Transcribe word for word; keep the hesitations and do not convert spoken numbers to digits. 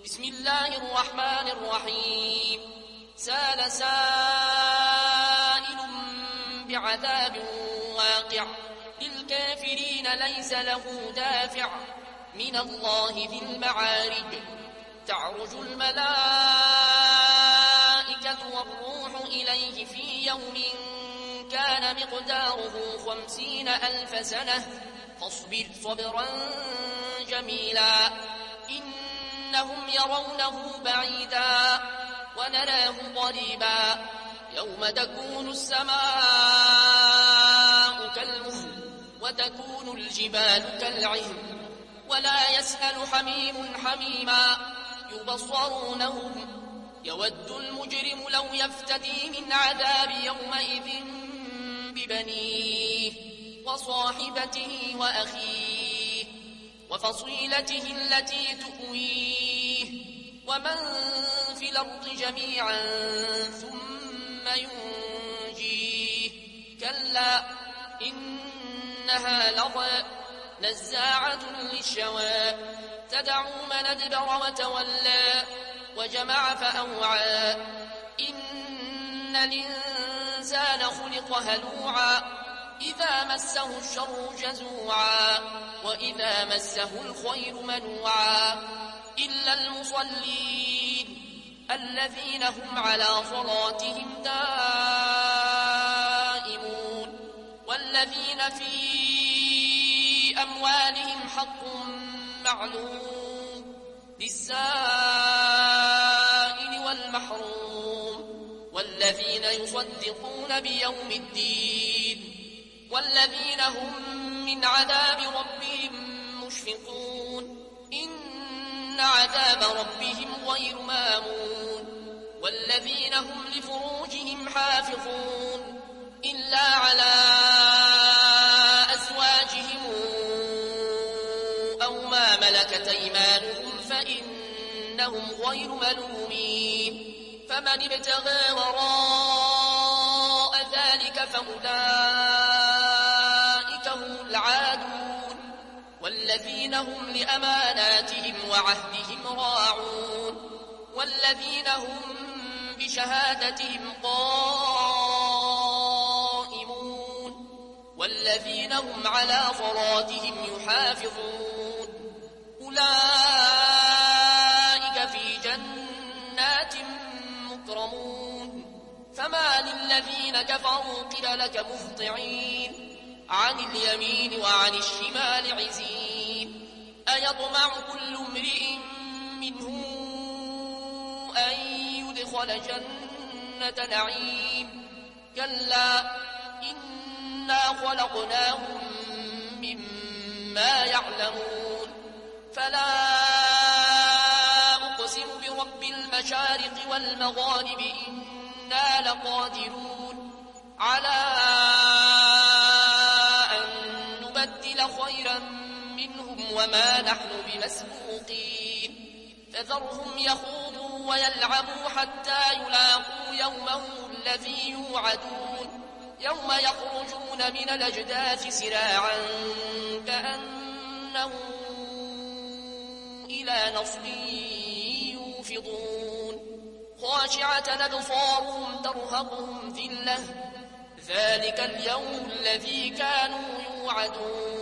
بسم الله الرحمن الرحيم سال سائل بعذاب واقع للكافرين ليس له دافع من الله ذي المعارج تعرج الملائكة والروح إليه في يوم كان مقداره خمسين ألف سنة فاصبر صبرا جميلا إنهم يرونه بعيدا ونراه قريبا يوم تكون السماء كالمهل وتكون الجبال كالعهن ولا يسأل حميم حميما يبصرونهم يود المجرم لو يفتدي من عذاب يومئذ ببنيه وصاحبته وأخيه وفصيلته التي تؤويه ومن في الأرض جميعا ثم ينجيه كلا إنها لظى نزاعة للشوى تدعو من أدبر وتولى وجمع فأوعى إن الإنسان خلق هلوعا إذا مسه الشر جزوعا وإذا مسه الخير منوعا إلا المصلين الذين هم على صلاتهم دائمون والذين في أموالهم حق معلوم للسائل والمحروم والذين يصدقون بيوم الدين والذين هم من عذاب ربهم مشفقون إن عذاب ربهم غير مامون والذين هم لفروجهم حافظون إلا على أزواجهم أو ما ملكت أيمانهم فإنهم غير ملومين فمن ابتغى وراء ذلك فأولئك هم العادون والذين هم لأماناتهم وعهدهم راعون والذين هم بشهادتهم قائمون والذين هم على صلاتهم يحافظون أولئك في جنات مكرمون فما للذين كفروا قبلك مهطعين عن اليمين وعن الشمال عزين أيطمع كل امرئ منهم أن يدخل جنة نعيم كلا إنا خلقناهم مما يعلمون فلا أقسم برب المشارق والمغارب إنا لقادرون على أن نبدل خيرا منهم وما نحن بمسبوقين فذرهم يخوضوا ويلعبوا حتى يلاقوا يومهم الذي يوعدون يوم يخرجون من الأجداث سراعا كأنهم إلى نصب يوفضون خاشعة أبصارهم ترهقهم ذلة ذلك اليوم الذي كانوا يوعدون